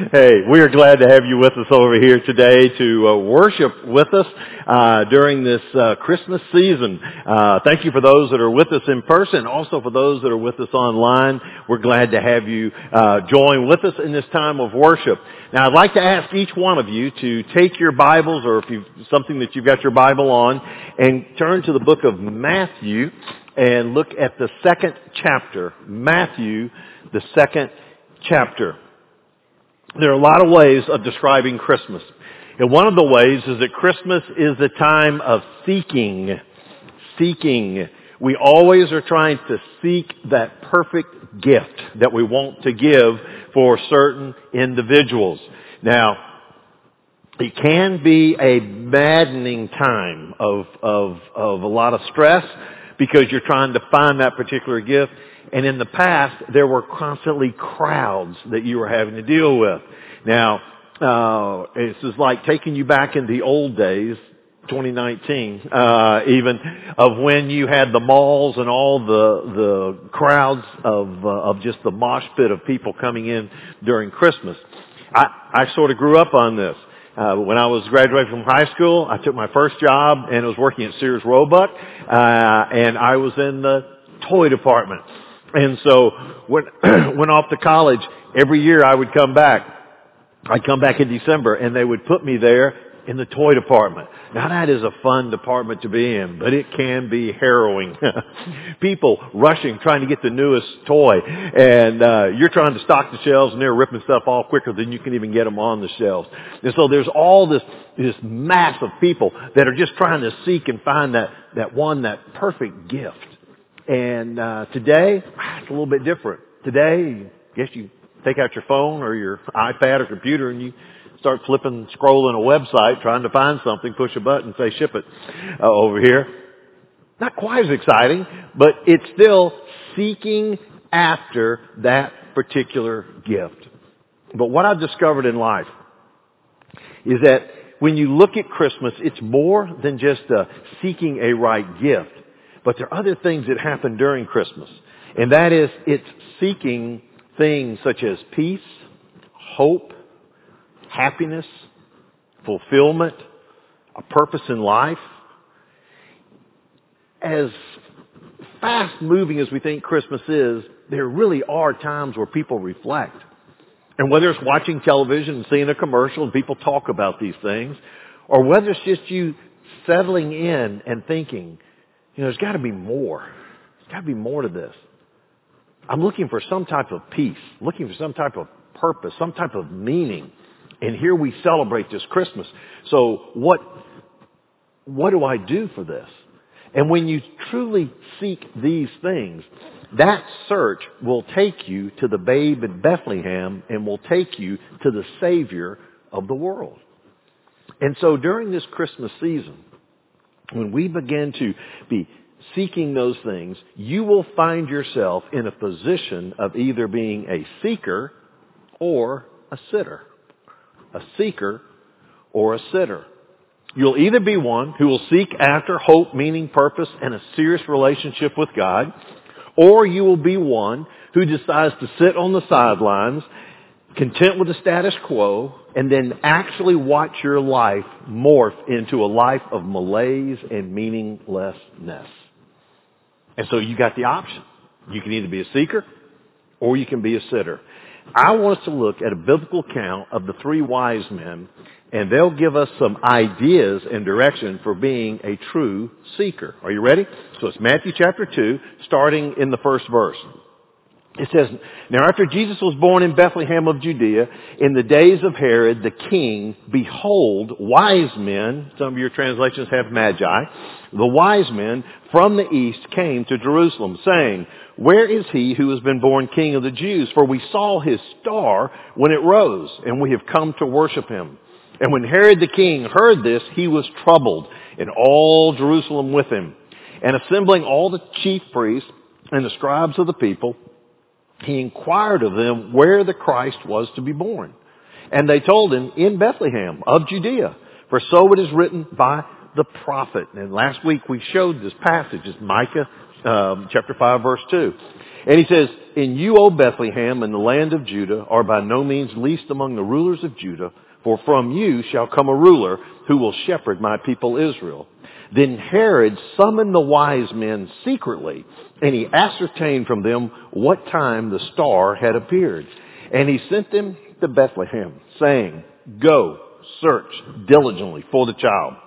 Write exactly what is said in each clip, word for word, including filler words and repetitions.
Hey, we are glad to have you with us over here today to uh, worship with us uh, during this uh, Christmas season. Uh, thank you for those that are with us in person, also for those that are with us online. We're glad to have you uh, join with us in this time of worship. Now, I'd like to ask each one of you to take your Bibles, or if you've something that you've got your Bible on, and turn to the book of Matthew and look at the second chapter. Matthew, the second chapter. There are a lot of ways of describing Christmas. And one of the ways is that Christmas is the time of seeking. Seeking. We always are trying to seek that perfect gift that we want to give for certain individuals. Now, it can be a maddening time of, of, of a lot of stress because you're trying to find that particular gift. And in the past, there were constantly crowds that you were having to deal with. Now, uh, this is like taking you back in the old days, twenty nineteen, uh, even, of when you had the malls and all the, the crowds of, uh, of just the mosh pit of people coming in during Christmas. I, I sort of grew up on this. Uh, when I was graduating from high school, I took my first job and I was working at Sears Roebuck, uh, and I was in the toy department. And so when went off to college, every year I would come back. I'd come back in December and they would put me there in the toy department. Now that is a fun department to be in, but it can be harrowing. People rushing, trying to get the newest toy, and uh, you're trying to stock the shelves and they're ripping stuff off quicker than you can even get them on the shelves. And so there's all this, this mass of people that are just trying to seek and find that, that one, that perfect gift. And uh, today, it's a little bit different. Today, I guess you take out your phone or your iPad or computer and you start flipping, scrolling a website, trying to find something, push a button, say ship it uh, over here. Not quite as exciting, but it's still seeking after that particular gift. But what I've discovered in life is that when you look at Christmas, it's more than just uh, seeking a right gift. But there are other things that happen during Christmas. And that is, it's seeking things such as peace, hope, happiness, fulfillment, a purpose in life. As fast moving as we think Christmas is, there really are times where people reflect. And whether it's watching television and seeing a commercial and people talk about these things, or whether it's just you settling in and thinking, you know, there's got to be more. There's got to be more to this. I'm looking for some type of peace, looking for some type of purpose, some type of meaning. And here we celebrate this Christmas. So what, what do I do for this? And when you truly seek these things, that search will take you to the babe in Bethlehem and will take you to the Savior of the world. And so during this Christmas season, when we begin to be seeking those things, you will find yourself in a position of either being a seeker or a sitter. A seeker or a sitter. You'll either be one who will seek after hope, meaning, purpose, and a serious relationship with God, or you will be one who decides to sit on the sidelines, content with the status quo, and then actually watch your life morph into a life of malaise and meaninglessness. And so you got the option. You can either be a seeker or you can be a sitter. I want us to look at a biblical account of the three wise men, and they'll give us some ideas and direction for being a true seeker. Are you ready? So it's Matthew chapter two, starting in the first verse. It says, "Now after Jesus was born in Bethlehem of Judea, in the days of Herod the king, behold, wise men," some of your translations have magi, "the wise men from the east came to Jerusalem, saying, 'Where is he who has been born King of the Jews? For we saw his star when it rose, and we have come to worship him.' And when Herod the king heard this, he was troubled, and all Jerusalem with him. And assembling all the chief priests and the scribes of the people, he inquired of them where the Christ was to be born. And they told him, 'In Bethlehem of Judea, for so it is written by the prophet.'" And last week we showed this passage. It's Micah um, chapter five, verse two. And he says, "And you, O Bethlehem, in the land of Judah, are by no means least among the rulers of Judah, for from you shall come a ruler who will shepherd my people Israel." Then Herod summoned the wise men secretly, and he ascertained from them what time the star had appeared. And he sent them to Bethlehem, saying, "Go, search diligently for the child.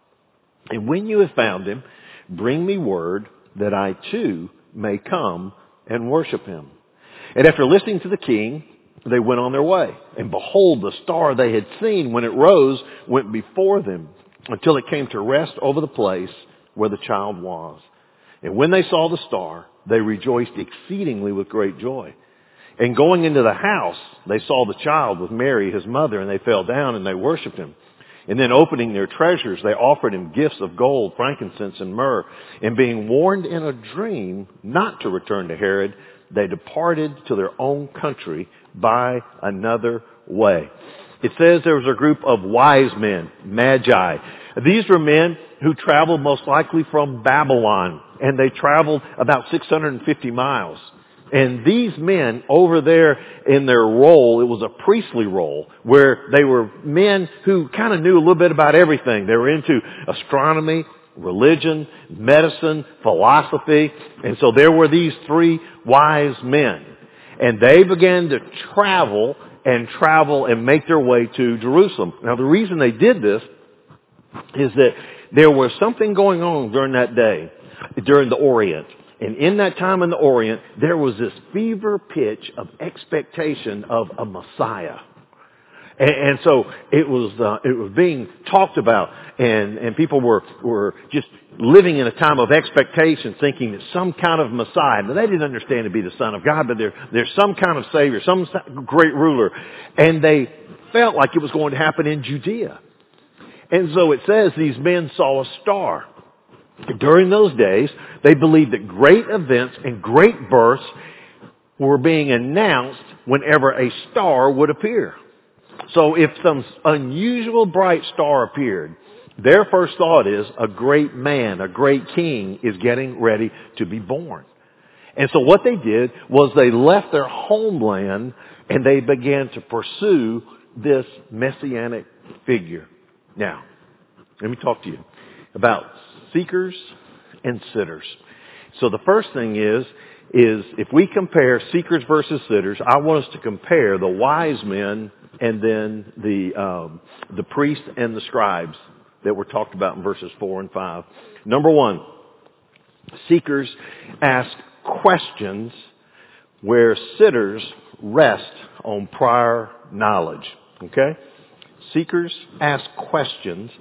And when you have found him, bring me word that I too may come and worship him." And after listening to the king, they went on their way. And behold, the star they had seen when it rose went before them until it came to rest over the place where the child was. And when they saw the star, they rejoiced exceedingly with great joy. And going into the house, they saw the child with Mary, his mother, and they fell down and they worshipped him. And then opening their treasures, they offered him gifts of gold, frankincense, and myrrh. And being warned in a dream not to return to Herod, they departed to their own country by another way. It says there was a group of wise men, magi. These were men who traveled most likely from Babylon, and they traveled about six hundred fifty miles. And these men over there in their role, it was a priestly role, where they were men who kind of knew a little bit about everything. They were into astronomy, religion, medicine, philosophy. And so there were these three wise men. And they began to travel and travel and make their way to Jerusalem. Now the reason they did this is that there was something going on during that day, during the Orient. And in that time in the Orient, there was this fever pitch of expectation of a Messiah. And, and so it was, uh, it was being talked about, and, and people were, were just living in a time of expectation, thinking that some kind of Messiah, now they didn't understand to be the Son of God, but there, there's some kind of Savior, some great ruler. And they felt like it was going to happen in Judea. And so it says these men saw a star. During those days, they believed that great events and great births were being announced whenever a star would appear. So if some unusual bright star appeared, their first thought is a great man, a great king is getting ready to be born. And so what they did was they left their homeland and they began to pursue this messianic figure. Now, let me talk to you about seekers and sitters. So the first thing is, is if we compare seekers versus sitters, I want us to compare the wise men and then the um, the priests and the scribes that were talked about in verses four and five. Number one, seekers ask questions where sitters rest on prior knowledge. Okay? Seekers ask questions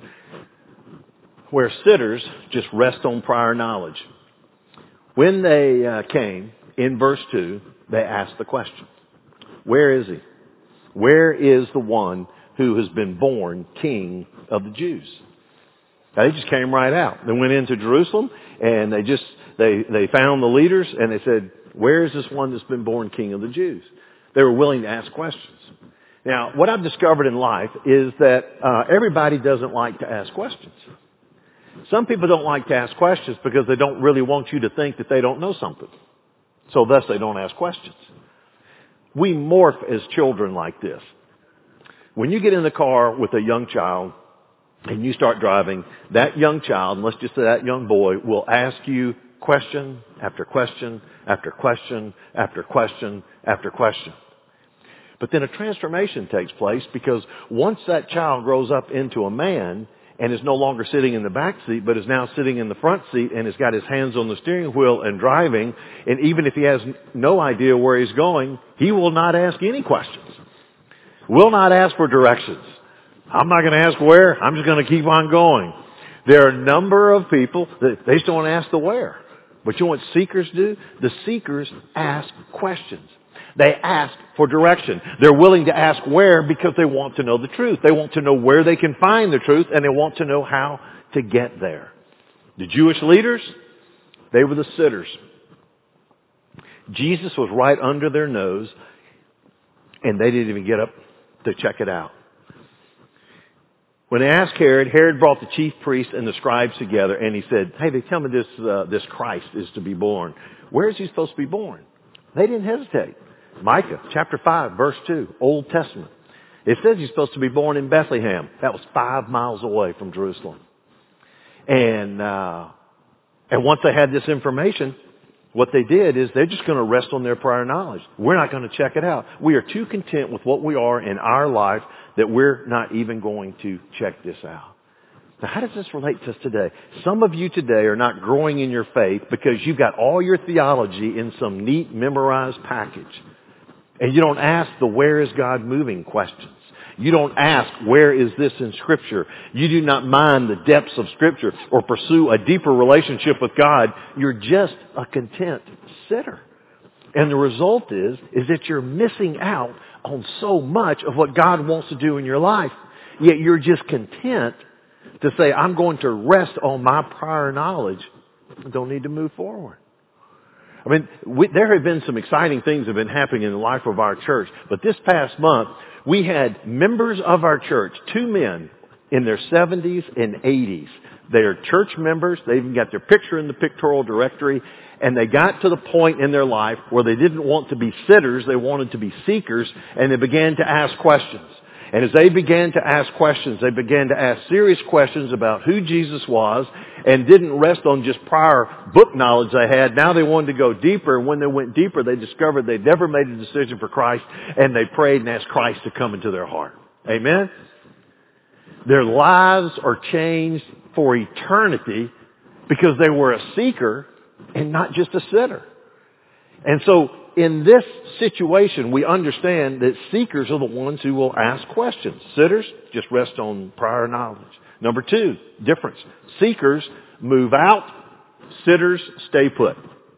where sitters just rest on prior knowledge. When they uh, came, in verse two, they asked the question, where is he? Where is the one who has been born King of the Jews? Now, they just came right out. They went into Jerusalem and they just, they, they found the leaders and they said, where is this one that's been born King of the Jews? They were willing to ask questions. Now, what I've discovered in life is that uh, everybody doesn't like to ask questions. Some people don't like to ask questions because they don't really want you to think that they don't know something. So thus they don't ask questions. We morph as children like this. When you get in the car with a young child and you start driving, that young child, and let's just say that young boy, will ask you question after question after question after question after question. But then a transformation takes place because once that child grows up into a man and is no longer sitting in the back seat, but is now sitting in the front seat and has got his hands on the steering wheel and driving, and even if he has no idea where he's going, he will not ask any questions. Will not ask for directions. I'm not going to ask where. I'm just going to keep on going. There are a number of people that they just don't ask the where. But you know what seekers do? The seekers ask questions. They ask for direction. They're willing to ask where because they want to know the truth. They want to know where they can find the truth, and they want to know how to get there. The Jewish leaders, they were the sitters. Jesus was right under their nose, and they didn't even get up to check it out. When they asked Herod, Herod brought the chief priests and the scribes together, and he said, hey, they tell me this, uh, this Christ is to be born. Where is he supposed to be born? They didn't hesitate. Micah chapter five, verse two, Old Testament. It says he's supposed to be born in Bethlehem. That was five miles away from Jerusalem. And, uh, and once they had this information, what they did is they're just going to rest on their prior knowledge. We're not going to check it out. We are too content with what we are in our life that we're not even going to check this out. Now, how does this relate to us today? Some of you today are not growing in your faith because you've got all your theology in some neat memorized package. And you don't ask the where is God moving questions. You don't ask where is this in Scripture. You do not mind the depths of Scripture or pursue a deeper relationship with God. You're just a content sitter. And the result is, is that you're missing out on so much of what God wants to do in your life. Yet you're just content to say, I'm going to rest on my prior knowledge and don't need to move forward. I mean, we, there have been some exciting things that have been happening in the life of our church. But this past month, we had members of our church, two men in their seventies and eighties. They are church members. They even got their picture in the pictorial directory. And they got to the point in their life where they didn't want to be sitters. They wanted to be seekers. And they began to ask questions. And as they began to ask questions, they began to ask serious questions about who Jesus was and didn't rest on just prior book knowledge they had. Now they wanted to go deeper. And when they went deeper, they discovered they'd never made a decision for Christ. And they prayed and asked Christ to come into their heart. Amen? Their lives are changed for eternity because they were a seeker and not just a sitter. And so in this situation, we understand that seekers are the ones who will ask questions. Sitters just rest on prior knowledge. Number two, difference. Seekers move out. Sitters stay put.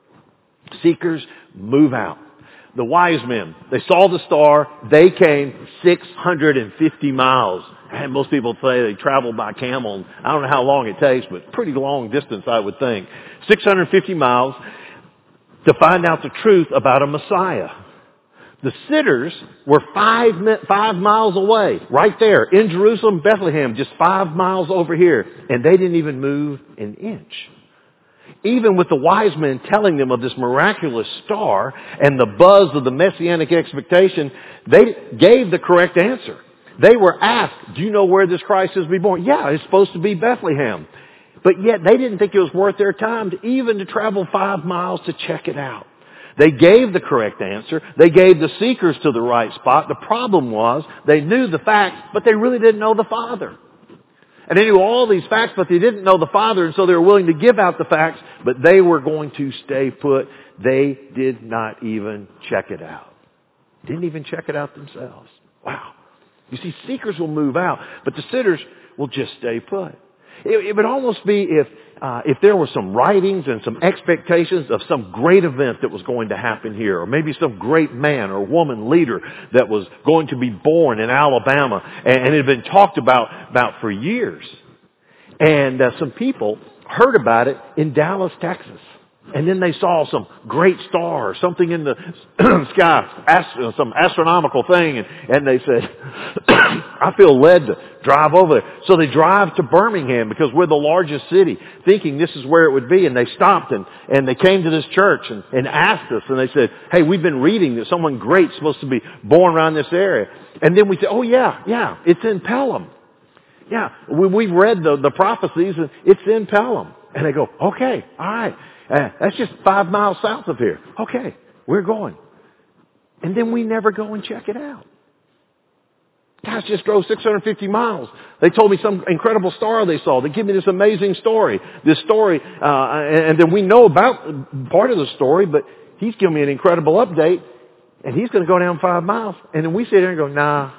Seekers move out. The wise men, they saw the star. They came six hundred fifty miles. And most people say they traveled by camel. I don't know how long it takes, but pretty long distance, I would think. six hundred fifty miles to find out the truth about a Messiah. The sitters were five, five miles away, right there in Jerusalem, Bethlehem, just five miles over here. And they didn't even move an inch. Even with the wise men telling them of this miraculous star and the buzz of the messianic expectation, they gave the correct answer. They were asked, do you know where this Christ is to be born? Yeah, it's supposed to be Bethlehem. But yet they didn't think it was worth their time to even to travel five miles to check it out. They gave the correct answer. They gave the seekers to the right spot. The problem was they knew the facts, but they really didn't know the Father. And they knew all these facts, but they didn't know the Father, and so they were willing to give out the facts, but they were going to stay put. They did not even check it out. Didn't even check it out themselves. Wow. You see, seekers will move out, but the sitters will just stay put. It, it would almost be if uh, if there were some writings and some expectations of some great event that was going to happen here, or maybe some great man or woman leader that was going to be born in Alabama, and, and it had been talked about about for years. And uh, some people heard about it in Dallas, Texas. And then they saw some great star or something in the sky, ast- some astronomical thing, and, and they said, I feel led to drive over there. So they drive to Birmingham because we're the largest city, thinking this is where it would be. And they stopped and, and they came to this church and, and asked us, and they said, hey, we've been reading that someone great's supposed to be born around this area. And then we said, oh yeah, yeah, it's in Pelham. Yeah, we, we've read the, the prophecies, and it's in Pelham. And they go, okay, all right. Uh, that's just five miles south of here. Okay, we're going. And then we never go and check it out. Guys just drove six hundred fifty miles. They told me some incredible star they saw. They give me this amazing story. This story, uh, and, and then we know about part of the story, but he's giving me an incredible update, and he's going to go down five miles. And then we sit there and go, nah,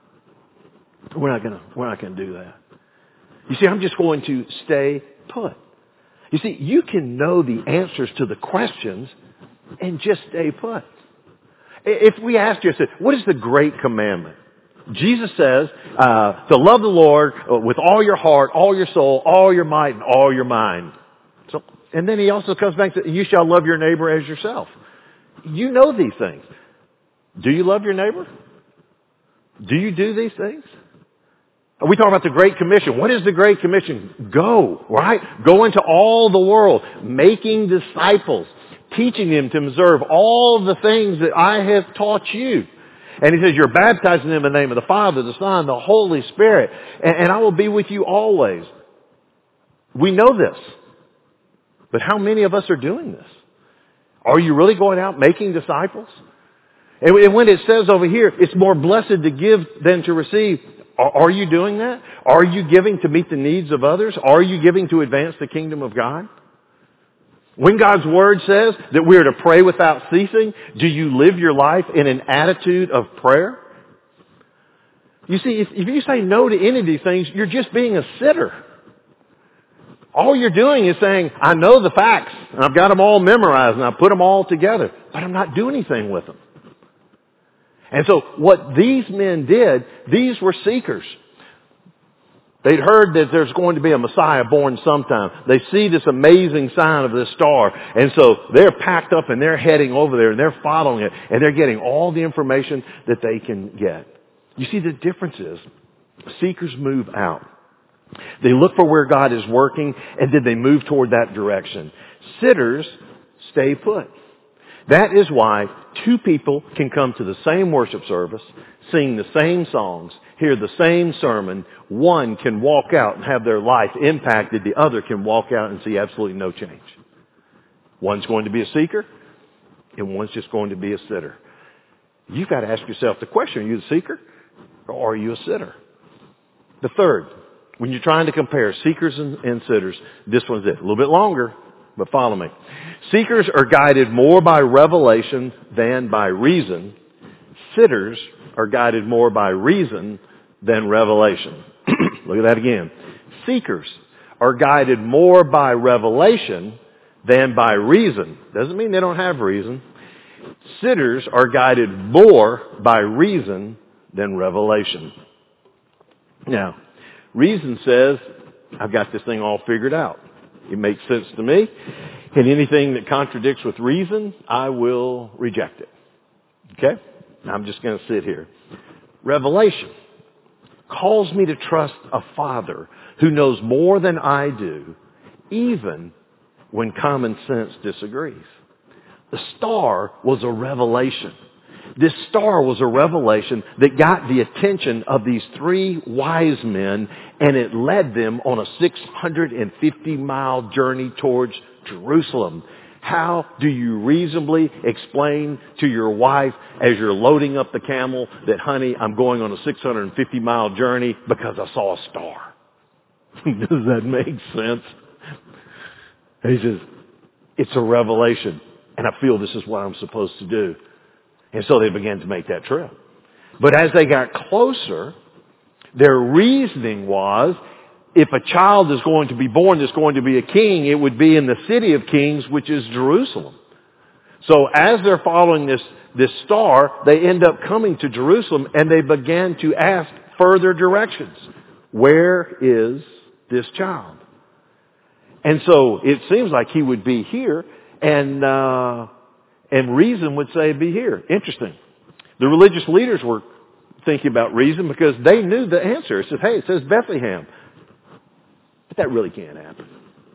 we're not going to, we're not going to do that. You see, I'm just going to stay put. You see, you can know the answers to the questions and just stay put. If we asked you, I said, what is the great commandment? Jesus says uh, to love the Lord with all your heart, all your soul, all your might, and all your mind. So, and then he also comes back and says, you shall love your neighbor as yourself. You know these things. Do you love your neighbor? Do you do these things? We talk about the Great Commission. What is the Great Commission? Go, right? Go into all the world, making disciples, teaching them to observe all the things that I have taught you. And he says, you're baptizing them in the name of the Father, the Son, the Holy Spirit, and, and I will be with you always. We know this. But how many of us are doing this? Are you really going out making disciples? And when it says over here, it's more blessed to give than to receive. Are you doing that? Are you giving to meet the needs of others? Are you giving to advance the kingdom of God? When God's Word says that we are to pray without ceasing, do you live your life in an attitude of prayer? You see, if, if you say no to any of these things, you're just being a sitter. All you're doing is saying, I know the facts, and I've got them all memorized, and I've put them all together, but I'm not doing anything with them. And so what these men did, these were seekers. They'd heard that there's going to be a Messiah born sometime. They see this amazing sign of this star. And so they're packed up and they're heading over there and they're following it. And they're getting all the information that they can get. You see, the difference is seekers move out. They look for where God is working and then they move toward that direction. Sitters stay put. That is why two people can come to the same worship service, sing the same songs, hear the same sermon. One can walk out and have their life impacted. The other can walk out and see absolutely no change. One's going to be a seeker, and one's just going to be a sitter. You've got to ask yourself the question, are you a seeker or are you a sitter? The third, when you're trying to compare seekers and, and sitters, this one's it. A little bit longer, but follow me. Seekers are guided more by revelation than by reason. Sitters are guided more by reason than revelation. Look at that again. Seekers are guided more by revelation than by reason. Doesn't mean they don't have reason. Sitters are guided more by reason than revelation. Now, reason says, I've got this thing all figured out. It makes sense to me. And anything that contradicts with reason, I will reject it. Okay? I'm just going to sit here. Revelation calls me to trust a Father who knows more than I do, even when common sense disagrees. The star was a revelation. This star was a revelation that got the attention of these three wise men, and it led them on a six hundred fifty mile journey towards Jerusalem. How do you reasonably explain to your wife as you're loading up the camel that, honey, I'm going on a six hundred fifty mile journey because I saw a star? Does that make sense? And he says, it's a revelation, and I feel this is what I'm supposed to do. And so they began to make that trip. But as they got closer, their reasoning was, if a child is going to be born that's going to be a king, it would be in the city of kings, which is Jerusalem. So as they're following this, this star, they end up coming to Jerusalem and they began to ask further directions. Where is this child? And so it seems like he would be here, and uh, and reason would say be here. Interesting. The religious leaders were thinking about reason because they knew the answer. It says, hey, it says Bethlehem. But that really can't happen.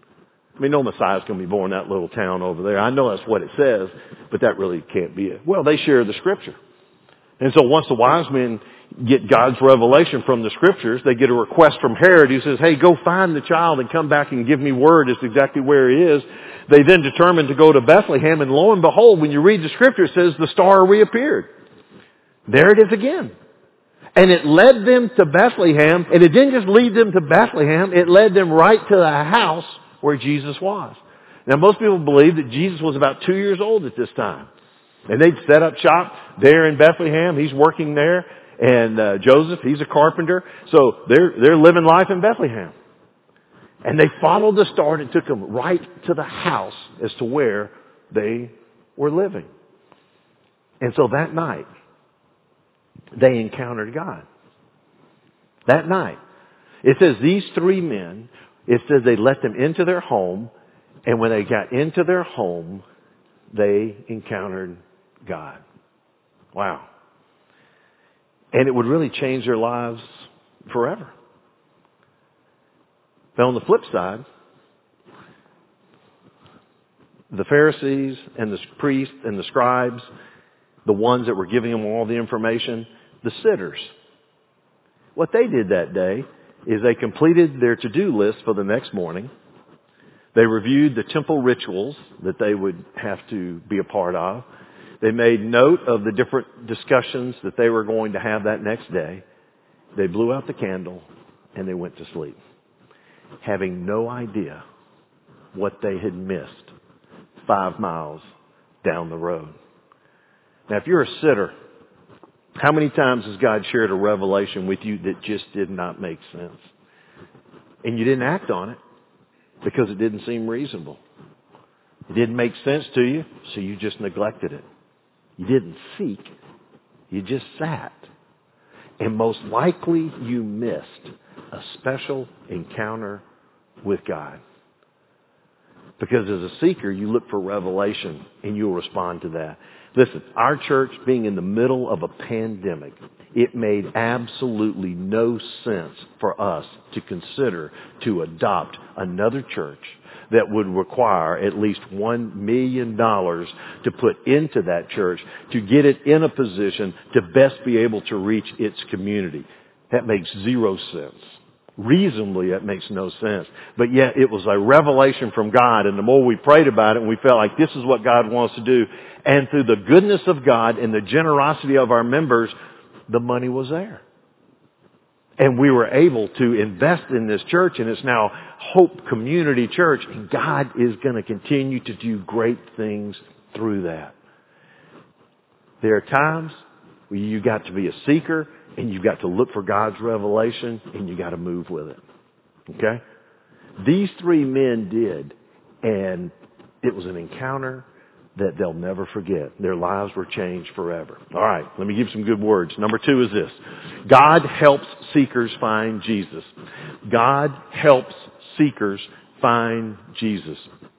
I mean, no Messiah's going to be born in that little town over there. I know that's what it says, but that really can't be it. Well, they share the Scripture. And so once the wise men get God's revelation from the Scriptures, they get a request from Herod who says, hey, go find the child and come back and give me word as to exactly where he is. They then determined to go to Bethlehem, and lo and behold, when you read the Scripture, it says the star reappeared. There it is again. And it led them to Bethlehem, and it didn't just lead them to Bethlehem, it led them right to the house where Jesus was. Now, most people believe that Jesus was about two years old at this time. And they'd set up shop there in Bethlehem. He's working there. And uh, Joseph, he's a carpenter. So they're, they're living life in Bethlehem. And they followed the star and it took them right to the house as to where they were living. And so that night, they encountered God. That night. It says these three men, it says they let them into their home. And when they got into their home, they encountered God. Wow. And it would really change their lives forever. But on the flip side, the Pharisees and the priests and the scribes, the ones that were giving them all the information, the sitters, what they did that day is they completed their to-do list for the next morning. They reviewed the temple rituals that they would have to be a part of. They made note of the different discussions that they were going to have that next day. They blew out the candle and they went to sleep, having no idea what they had missed five miles down the road. Now, if you're a sitter, how many times has God shared a revelation with you that just did not make sense? And you didn't act on it because it didn't seem reasonable. It didn't make sense to you, so you just neglected it. You didn't seek. You just sat. And most likely you missed a special encounter with God. Because as a seeker, you look for revelation and you'll respond to that. Listen, our church being in the middle of a pandemic, it made absolutely no sense for us to consider to adopt another church that would require at least one million dollars to put into that church to get it in a position to best be able to reach its community. That makes zero sense. Reasonably, that makes no sense. But yet it was a revelation from God, and the more we prayed about it and we felt like this is what God wants to do, and through the goodness of God and the generosity of our members, the money was there. And we were able to invest in this church, and it's now Hope Community Church, and God is going to continue to do great things through that. There are times where you got to be a seeker, and you've got to look for God's revelation, and you got to move with it. Okay? These three men did, and it was an encounter that they'll never forget. Their lives were changed forever. All right, let me give some good words. Number two is this. God helps seekers find Jesus. God helps seekers find Jesus.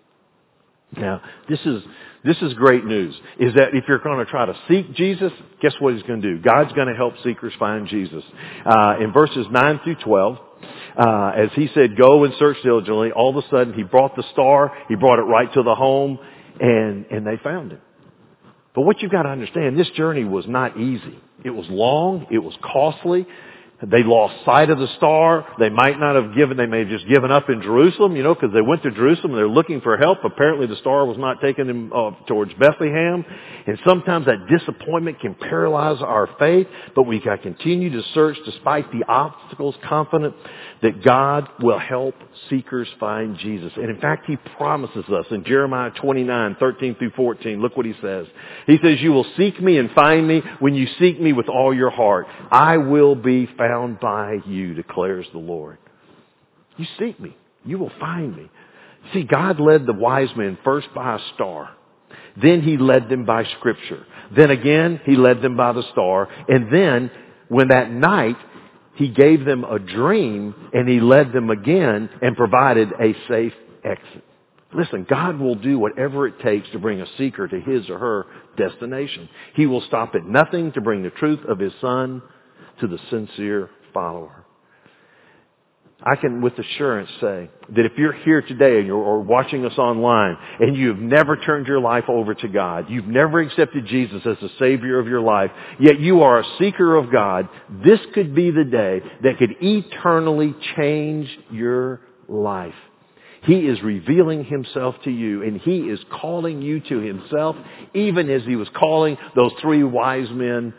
Now, this is this is great news, is that if you're going to try to seek Jesus, guess what he's going to do? God's going to help seekers find Jesus. Uh, in verses nine through twelve, uh, as he said, go and search diligently, all of a sudden he brought the star, he brought it right to the home, and, and they found him. But what you've got to understand, this journey was not easy. It was long, it was costly. They lost sight of the star. They might not have given, they may have just given up in Jerusalem, you know, because they went to Jerusalem and they're looking for help. Apparently the star was not taking them uh, towards Bethlehem. And sometimes that disappointment can paralyze our faith, but we got to continue to search despite the obstacles, confident that God will help seekers find Jesus. And in fact, he promises us in Jeremiah twenty-nine, thirteen through fourteen. Look what he says. He says, you will seek me and find me when you seek me with all your heart. I will be found by you, declares the Lord. You seek me, you will find me. See, God led the wise men first by a star. Then he led them by scripture. Then again, he led them by the star. And then, when that night, he gave them a dream and he led them again and provided a safe exit. Listen, God will do whatever it takes to bring a seeker to his or her destination. He will stop at nothing to bring the truth of his Son to the sincere follower. I can with assurance say that if you're here today and you're, or watching us online and you've never turned your life over to God, you've never accepted Jesus as the Savior of your life, yet you are a seeker of God, this could be the day that could eternally change your life. He is revealing himself to you, and he is calling you to himself, even as he was calling those three wise men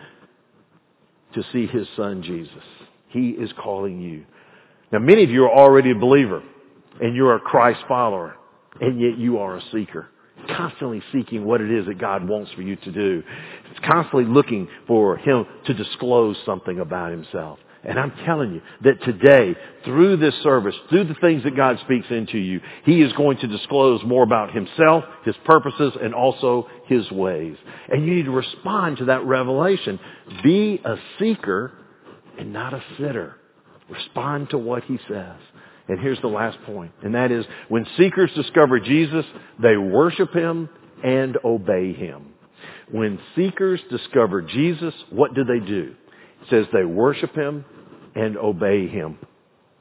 to see his Son Jesus. He is calling you. Now, many of you are already a believer, and you're a Christ follower, and yet you are a seeker, constantly seeking what it is that God wants for you to do. It's constantly looking for him to disclose something about himself. And I'm telling you that today, through this service, through the things that God speaks into you, he is going to disclose more about himself, his purposes, and also his ways. And you need to respond to that revelation. Be a seeker and not a sitter. Respond to what he says. And here's the last point, and that is, when seekers discover Jesus, they worship him and obey him. When seekers discover Jesus, what do they do? It says they worship him and obey him.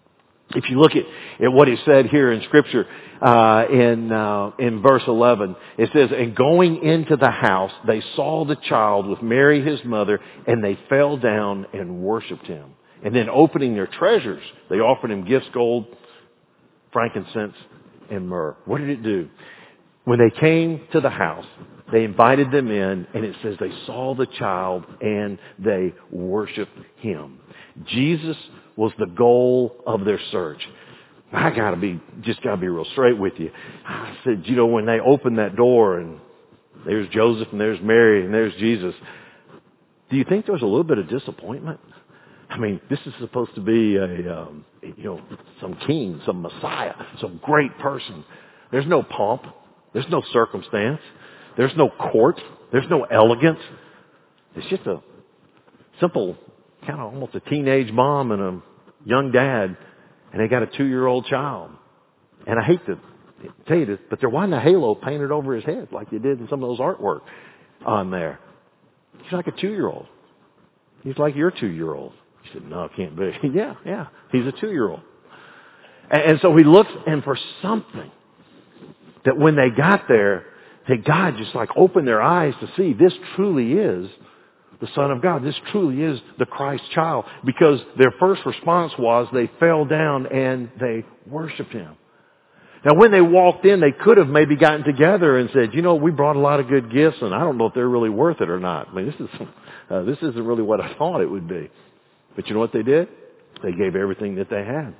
If you look at, at what he said here in Scripture, uh, in, uh, in verse eleven, it says, and going into the house, they saw the child with Mary his mother, and they fell down and worshipped him. And then opening their treasures, they offered him gifts, gold, frankincense, and myrrh. What did it do? When they came to the house, they invited them in, and it says they saw the child and they worshiped him. Jesus was the goal of their search. I gotta be, just gotta be real straight with you. I said, you know, when they opened that door and there's Joseph and there's Mary and there's Jesus, do you think there was a little bit of disappointment? I mean, this is supposed to be a, um, you know, some king, some Messiah, some great person. There's no pomp. There's no circumstance. There's no court. There's no elegance. It's just a simple, kind of almost a teenage mom and a young dad, and they got a two-year-old child. And I hate to tell you this, but there wasn't a halo painted over his head like you did in some of those artwork on there. He's like a two-year-old. He's like your two-year-old. He said, no, it can't be. yeah, yeah, he's a two-year-old. And, and so he looks, and for something that when they got there, that God just like opened their eyes to see this truly is the Son of God. This truly is the Christ child. Because their first response was they fell down and they worshiped him. Now when they walked in, they could have maybe gotten together and said, you know, we brought a lot of good gifts and I don't know if they're really worth it or not. I mean, this is, uh, this isn't really what I thought it would be. But you know what they did? They gave everything that they had.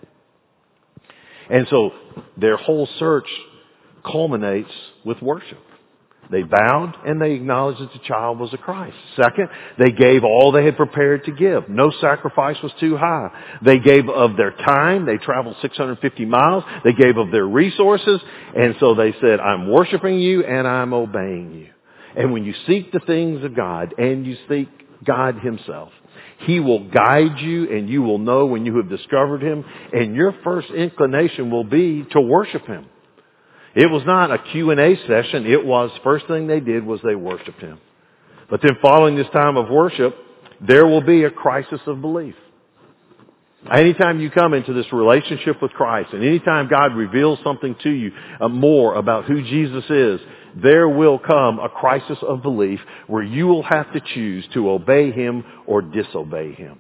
And so their whole search culminates with worship. They bowed and they acknowledged that the child was a Christ. Second, they gave all they had prepared to give. No sacrifice was too high. They gave of their time. They traveled six hundred fifty miles. They gave of their resources. And so they said, I'm worshiping you and I'm obeying you. And when you seek the things of God and you seek God himself, he will guide you and you will know when you have discovered him. And your first inclination will be to worship him. It was not a Q and A session. It was, first thing they did was they worshiped him. But then following this time of worship, there will be a crisis of belief. Anytime you come into this relationship with Christ, and anytime God reveals something to you uh, more about who Jesus is, there will come a crisis of belief where you will have to choose to obey him or disobey him.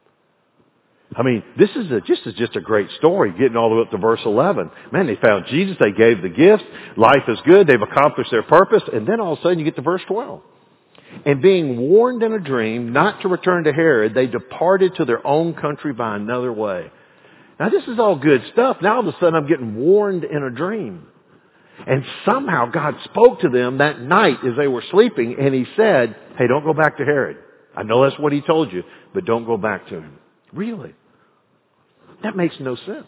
I mean, this is a, just, is just a great story, getting all the way up to verse eleven. Man, they found Jesus, they gave the gifts, life is good, they've accomplished their purpose, and then all of a sudden you get to verse twelve. And being warned in a dream not to return to Herod, they departed to their own country by another way. Now this is all good stuff. Now all of a sudden I'm getting warned in a dream. And somehow God spoke to them that night as they were sleeping, and he said, hey, don't go back to Herod. I know that's what he told you, but don't go back to him. Really? That makes no sense.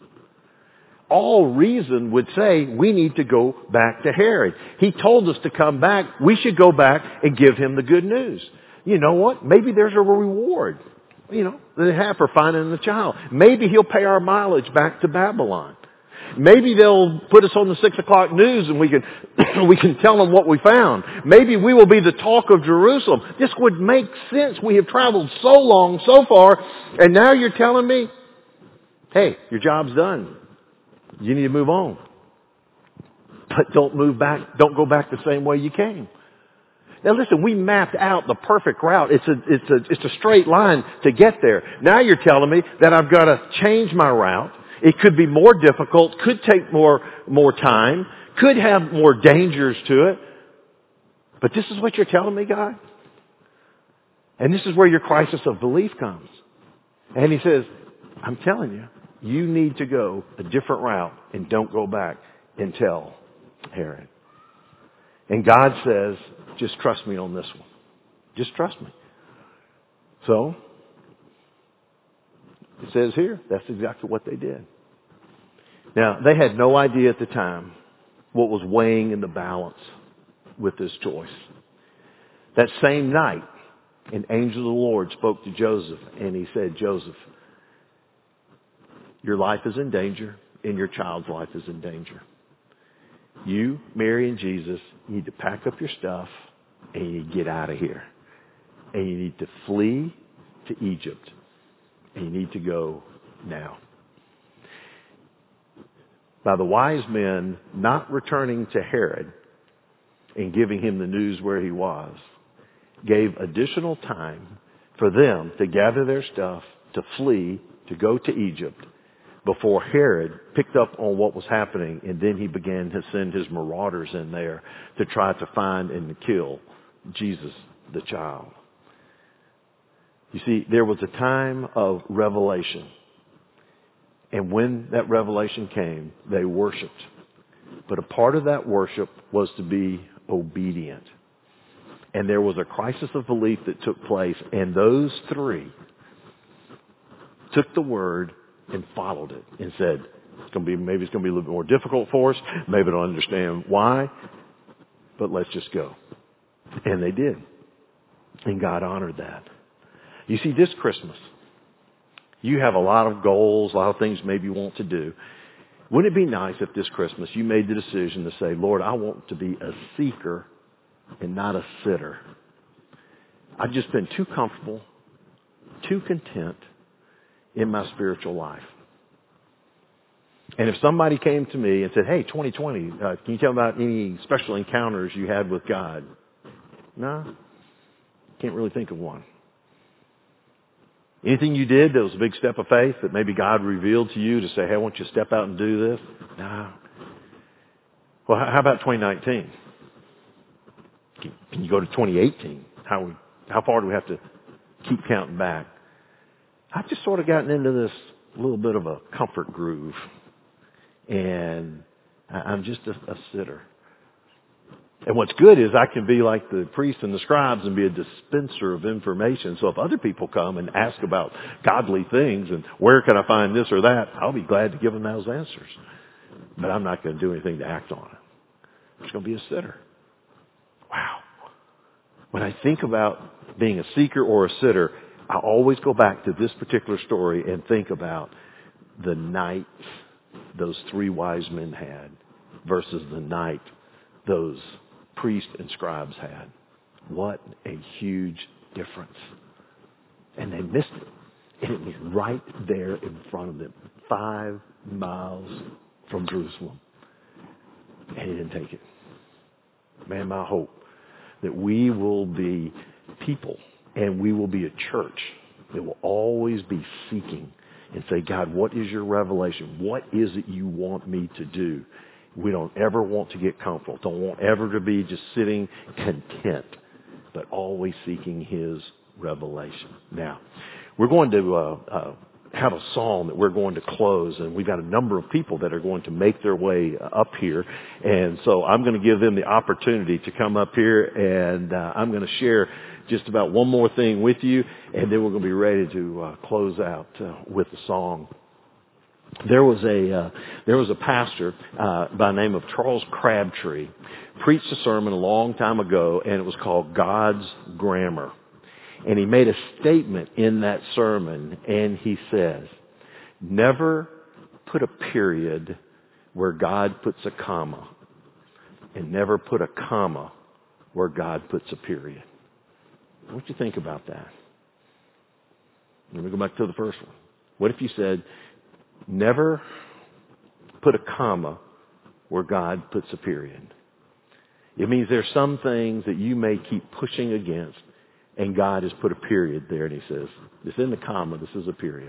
All reason would say we need to go back to Herod. He told us to come back. We should go back and give him the good news. You know what? Maybe there's a reward, you know, that they have for finding the child. Maybe he'll pay our mileage back to Babylon. Maybe they'll put us on the six o'clock news and we can, we can tell them what we found. Maybe we will be the talk of Jerusalem. This would make sense. We have traveled so long, so far, and now you're telling me, hey, your job's done. You need to move on. But don't move back, don't go back the same way you came. Now listen, we mapped out the perfect route. It's a, it's a, it's a straight line to get there. Now you're telling me that I've got to change my route. It could be more difficult, could take more, more time, could have more dangers to it. But this is what you're telling me, God? And this is where your crisis of belief comes. And he says, I'm telling you, you need to go a different route and don't go back and tell Herod. And God says, just trust me on this one. Just trust me. So, it says here, that's exactly what they did. Now, they had no idea at the time what was weighing in the balance with this choice. That same night, an angel of the Lord spoke to Joseph and he said, Joseph, your life is in danger and your child's life is in danger. You, Mary, and Jesus need to pack up your stuff and you need to get out of here. And you need to flee to Egypt. And you need to go now. by the wise men not returning to Herod and giving him the news where he was, gave additional time for them to gather their stuff, to flee, to go to Egypt, before Herod picked up on what was happening, and then he began to send his marauders in there to try to find and to kill Jesus, the child. You see, there was a time of revelation. And when that revelation came, they worshiped. But a part of that worship was to be obedient. And there was a crisis of belief that took place, and those three took the word and followed it and said, it's going to be, maybe it's going to be a little bit more difficult for us. Maybe I don't understand why, but let's just go. And they did. And God honored that. You see, this Christmas, you have a lot of goals, a lot of things maybe you want to do. Wouldn't it be nice if this Christmas you made the decision to say, Lord, I want to be a seeker and not a sitter. I've just been too comfortable, too content in my spiritual life. And if somebody came to me and said, hey, twenty twenty, uh, can you tell me about any special encounters you had with God? No, can't really think of one. Anything you did that was a big step of faith that maybe God revealed to you to say, hey, I want you to step out and do this? No. Well, how about twenty nineteen? Can you go to twenty eighteen? How we, how far do we have to keep counting back? I've just sort of gotten into this little bit of a comfort groove. And I'm just a, a sitter. And what's good is I can be like the priests and the scribes and be a dispenser of information. So if other people come and ask about godly things and where can I find this or that, I'll be glad to give them those answers. But I'm not going to do anything to act on it. I'm just going to be a sitter. Wow. When I think about being a seeker or a sitter, I always go back to this particular story and think about the night those three wise men had versus the night those priests and scribes had. What a huge difference. And they missed it. And it was right there in front of them, five miles from Jerusalem. And he didn't take it. Man, my hope that we will be people and we will be a church that will always be seeking and say, God, what is your revelation? What is it you want me to do? We don't ever want to get comfortable. Don't want ever to be just sitting content, but always seeking His revelation. Now, we're going to uh, uh, have a psalm that we're going to close, and we've got a number of people that are going to make their way up here. And so I'm going to give them the opportunity to come up here, and uh, I'm going to share just about one more thing with you, and then we're going to be ready to uh, close out uh, with the song. There was a uh, there was a pastor uh, by the name of Charles Crabtree, preached a sermon a long time ago, and it was called God's Grammar. And he made a statement in that sermon, and he says, never put a period where God puts a comma, and never put a comma where God puts a period. What do you think about that? Let me go back to the first one. What if you said, never put a comma where God puts a period? It means there's some things that you may keep pushing against, and God has put a period there, and He says, it's in the comma, this is a period.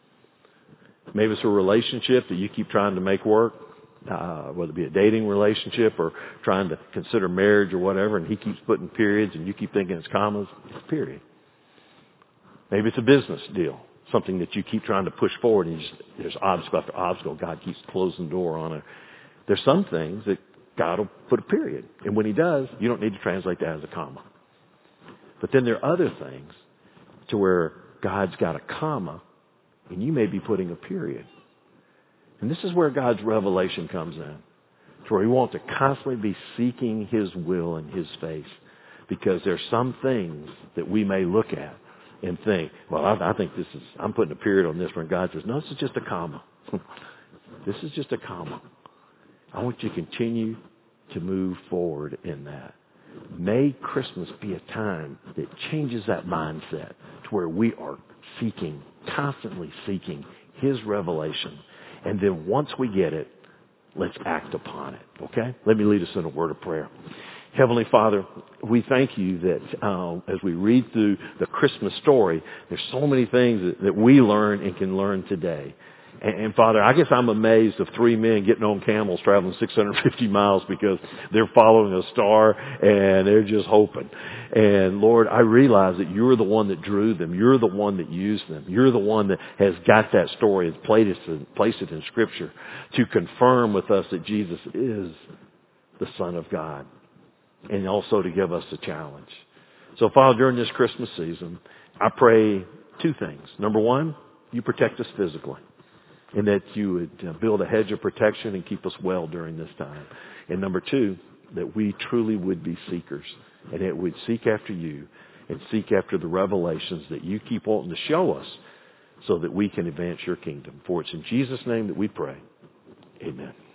Maybe it's a relationship that you keep trying to make work, uh, whether it be a dating relationship or trying to consider marriage or whatever, and He keeps putting periods, and you keep thinking it's commas, it's a period. Maybe it's a business deal, something that you keep trying to push forward, and you just, there's obstacle after obstacle. God keeps closing the door on it. There's some things that God will put a period, and when He does, you don't need to translate that as a comma. But then there are other things to where God's got a comma, and you may be putting a period. And this is where God's revelation comes in, to where we want to constantly be seeking His will and His face, because there's some things that we may look at and think, well, I, I think this is, I'm putting a period on this one. God says, no, this is just a comma. This is just a comma. I want you to continue to move forward in that. May Christmas be a time that changes that mindset to where we are seeking, constantly seeking His revelation. And then once we get it, let's act upon it. Okay? Let me lead us in a word of prayer. Heavenly Father, we thank you that uh, as we read through the Christmas story, there's so many things that, that we learn and can learn today. And, and Father, I guess I'm amazed of three men getting on camels traveling six hundred fifty miles because they're following a star and they're just hoping. And Lord, I realize that you're the one that drew them. You're the one that used them. You're the one that has got that story and placed it, placed it in Scripture to confirm with us that Jesus is the Son of God. And also to give us a challenge. So, Father, during this Christmas season, I pray two things. Number one, you protect us physically. And that you would build a hedge of protection and keep us well during this time. And number two, that we truly would be seekers. And that we'd seek after you and seek after the revelations that you keep wanting to show us so that we can advance your kingdom. For it's in Jesus' name that we pray. Amen.